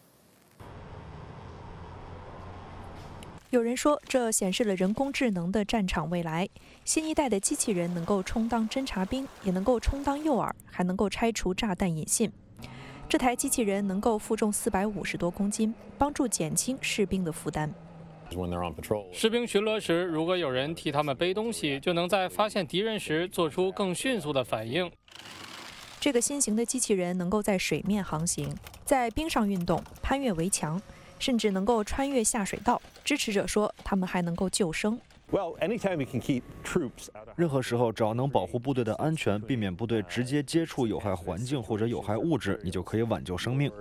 R: 有人说，这显示了人工智能的战场未来。新一代的机器人能够充当侦察兵，也能够充当诱饵，还能够拆除炸弹引信。这台机器人能够负重450多公斤，帮助减轻士兵的负担。
Q: 士兵巡逻时，如果有人替他们背东西，就能在发现敌人时做出更迅速的反应。
R: 这个新型的机器人能够在水面航行，在冰上运动，攀越围墙，甚至能够穿越下水道。支持者说，他们还能够救生。
L: 任何时候，只要能保护部队的安全，避免部队直接接触有害环境或者有害物质，你就可以挽救生命。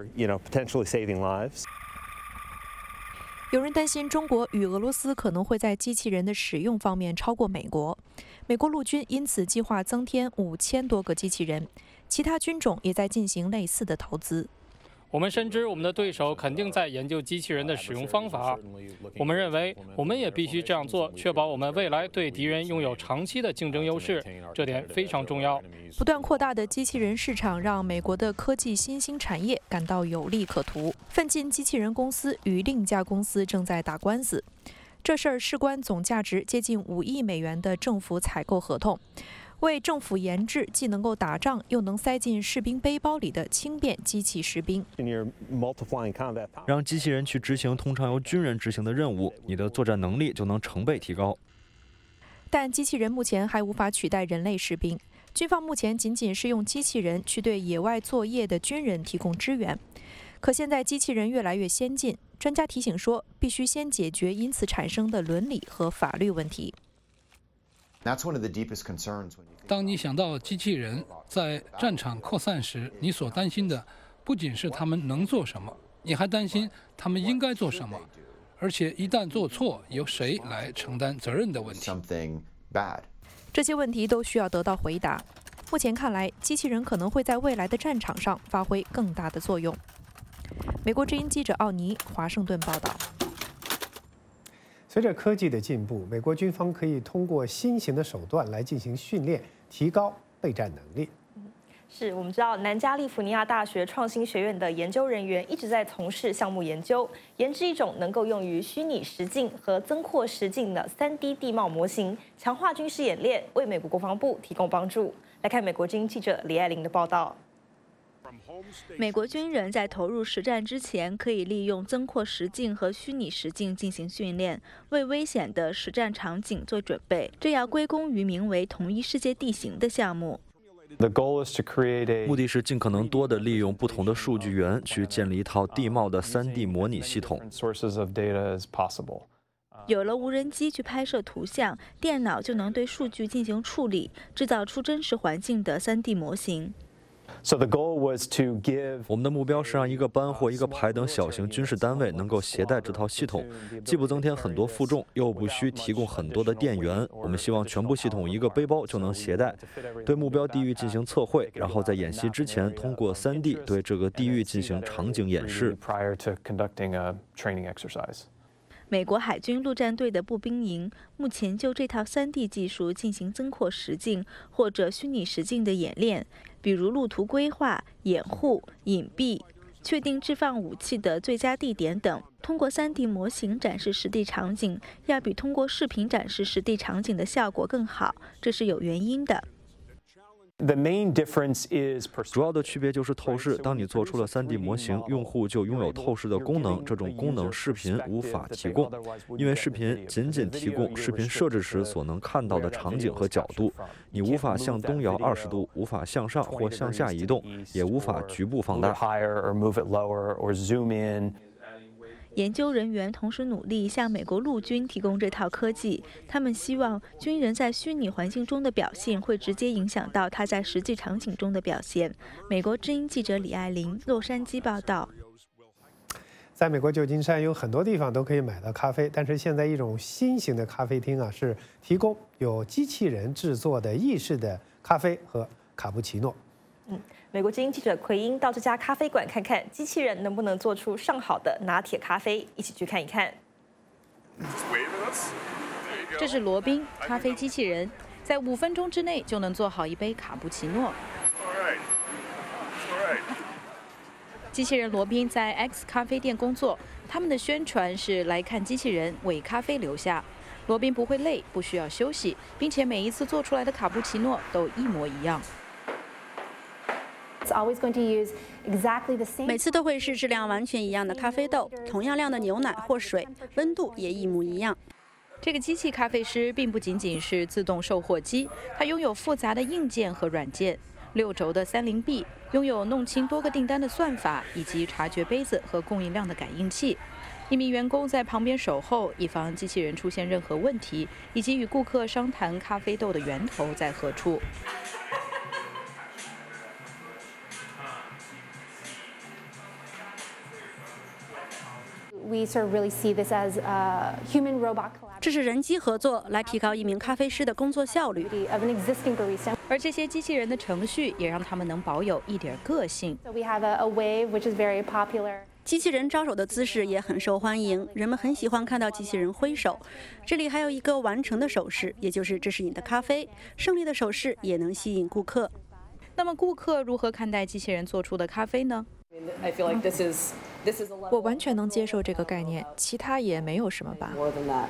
R: 有人担心中国与俄罗斯可能会在机器人的使用方面超过美国。美国陆军因此计划增添5000多个机器人，其他军种也在进行类似的投资。
Q: 我们深知我们的对手肯定在研究机器人的使用方法，我们认为我们也必须这样做，确保我们未来对敌人拥有长期的竞争优势，这点非常重要。
R: 不断扩大的机器人市场让美国的科技新兴产业感到有利可图。奋进机器人公司与另一家公司正在打官司，这事儿事关总价值接近5亿美元的政府采购合同。为政府研制既能够打仗又能塞进士兵背包里的轻便机器士兵，
L: 让机器人去执行通常由军人执行的任务，你的作战能力就能成倍提高。
R: 但机器人目前还无法取代人类士兵，军方目前仅仅是用机器人去对野外作业的军人提供支援。可现在机器人越来越先进，专家提醒说，必须先解决因此产生的伦理和法律问题。
D: 当你想到机器人在战场扩散时，你所担心的不仅是他们能做什么，你还担心他们应该做什么，而且一旦做错，由谁来承担责任的问题。
R: 这些问题都需要得到回答。目前看来，机器人可能会在未来的战场上发挥更大的作用。美国之音记者奥尼，华盛顿报道。
A: 随着科技的进步，美国军方可以通过新型的手段来进行训练，提高备战能力。
B: 是我们知道，南加利福尼亚大学创新学院的研究人员一直在从事项目研究，研制一种能够用于虚拟实境和增扩实境的3D 地貌模型，强化军事演练，为美国国防部提供帮助。来看美国之音记者李爱玲的报道。
G: 美国军人在投入实战之前，可以利用增扩实境和虚拟实境进行训练，为危险的实战场景做准备。这要归功于名为“统一世界地形”的项目。
L: 目的是尽可能多地利用不同的数据源，去建立一套地貌的3D 模拟系统。
G: 有了无人机去拍摄图像，电脑就能对数据进行处理，制造出真实环境的3D 模型。
L: 我们的目标是让一个班或一个排等小型军事单位能够携带这套系统，既不增添很多负重，又不需提供很多的电源。我们希望全部系统一个背包就能携带，对目标地域进行测绘，然后在演习之前通过3D 对这个地域进行场景演示。
G: 美国海军陆战队的步兵营目前就这套3D 技术进行增扩实境或者虚拟实境的演练，比如路途规划、掩护、隐蔽、确定置放武器的最佳地点等。通过3D 模型展示实地场景，要比通过视频展示实地场景的效果更好，这是有原因的。
L: 主要的区别就是透视。当你做出了3D 模型，用户就拥有透视的功能。这种功能视频无法提供，因为视频仅提供视频设置时所能看到的场景和角度，你无法向东摇20度，无法向上或向下移动，也无法局部放大。
G: 研究人员同时努力向美国陆军提供这套科技，他们希望军人在虚拟环境中的表现会直接影响到他在实际场景中的表现。美国之音记者李爱玲，洛杉矶报道。
A: 在美国旧金山有很多地方都可以买到咖啡，但是现在一种新型的咖啡厅啊，是提供有机器人制作的意式的咖啡和卡布奇诺。
B: 美国之音记者奎因到这家咖啡馆看看，机器人能不能做出上好的拿铁咖啡，一起去看一看。
H: 这是罗宾咖啡机器人，在5分钟之内就能做好一杯卡布奇诺。机器人罗宾在 X 咖啡店工作，他们的宣传是来看机器人为咖啡留下。罗宾不会累，不需要休息，并且每一次做出来的卡布奇诺都一模一样。
J: 每次都会是质量完全一样的咖啡豆，同样量的牛奶或水，温度也一模一样。
H: 这个机器咖啡师并不仅仅是自动售货机，它拥有复杂的硬件和软件，6轴的30臂，拥有弄清多个订单的算法，以及察觉杯子和供应量的感应器。一名员工在旁边守候，以防机器人出现任何问题，以及与顾客商谈咖啡豆的源头在何处。
J: 这是人机合作来提高一名咖啡师的工作效率。
H: 而这些机器人的程序也让他们能保有一点个性。
J: 机器人招手的姿势也很受欢迎，人们很喜欢看到机器人挥手。这里还有一个完成的手势，也就是这是你的咖啡。胜利的手势也能吸引顾客。
H: 那么顾客如何看待机器人做出的咖啡呢？
R: 我完全能接受这个概念，其他也没有什么吧。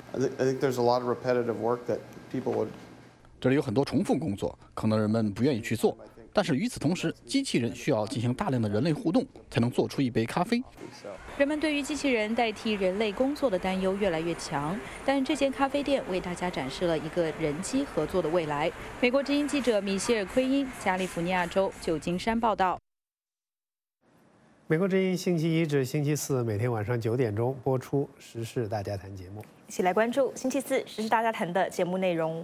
W: 这里有很多重复工作，可能人们不愿意去做。但是与此同时，机器人需要进行大量的人类互动，才能做出一杯咖啡。
H: 人们对于机器人代替人类工作的担忧越来越强，但这间咖啡店为大家展示了一个人机合作的未来。美国之音记者米歇尔·奎因，加利福尼亚州旧金山报道。
A: 美国之音星期一至星期四每天晚上9点钟播出《时事大家谈》节目，
B: 一起来关注星期四《时事大家谈》的节目内容。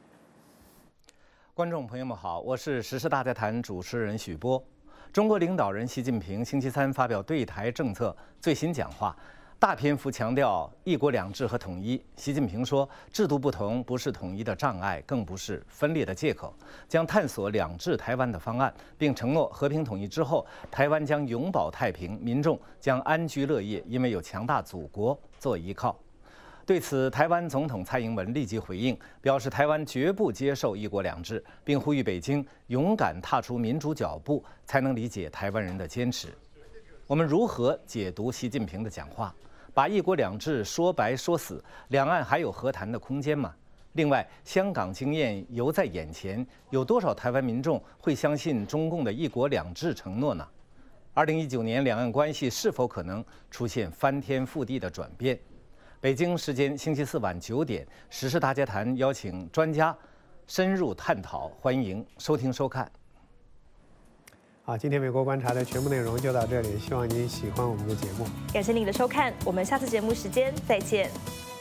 X: 观众朋友们好，我是《时事大家谈》主持人许波。中国领导人习近平星期三发表对台政策最新讲话，大篇幅强调一国两制和统一。习近平说，制度不同不是统一的障碍，更不是分裂的借口，将探索两制台湾的方案，并承诺和平统一之后，台湾将永保太平，民众将安居乐业，因为有强大祖国做依靠。对此，台湾总统蔡英文立即回应，表示台湾绝不接受一国两制，并呼吁北京勇敢踏出民主脚步，才能理解台湾人的坚持。我们如何解读习近平的讲话？把一国两制说白说死，两岸还有和谈的空间吗？另外，香港经验犹在眼前，有多少台湾民众会相信中共的一国两制承诺呢？2019年两岸关系是否可能出现翻天覆地的转变？北京时间星期四晚9点，《时事大家谈》邀请专家深入探讨，欢迎收听收看。
A: 好，今天美国观察的全部内容就到这里，希望您喜欢我们的节目。
B: 感谢您的收看，我们下次节目时间再见。